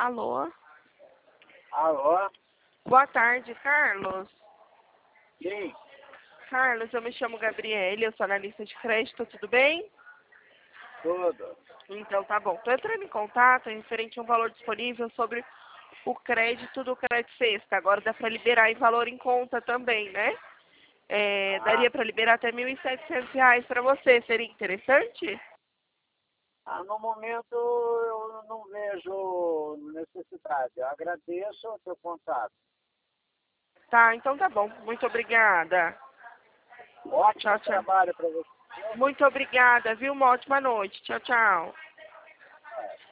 Alô? Alô? Boa tarde, Carlos. Sim, Carlos, eu me chamo Gabriele, eu sou analista de crédito, tudo bem? tudo. Então tá bom. Tô entrando em contato referente a um valor disponível sobre o crédito do Crédito Sexta. Agora dá para liberar em valor em conta também, né? Daria para liberar até R$ 1.700 para você. Seria interessante? No momento eu não vejo necessidade. Eu agradeço o seu contato. Tá, então tá bom. Muito obrigada. Ótimo Tchau, tchau. trabalho para você. Muito obrigada, viu? Uma ótima noite. Tchau, tchau.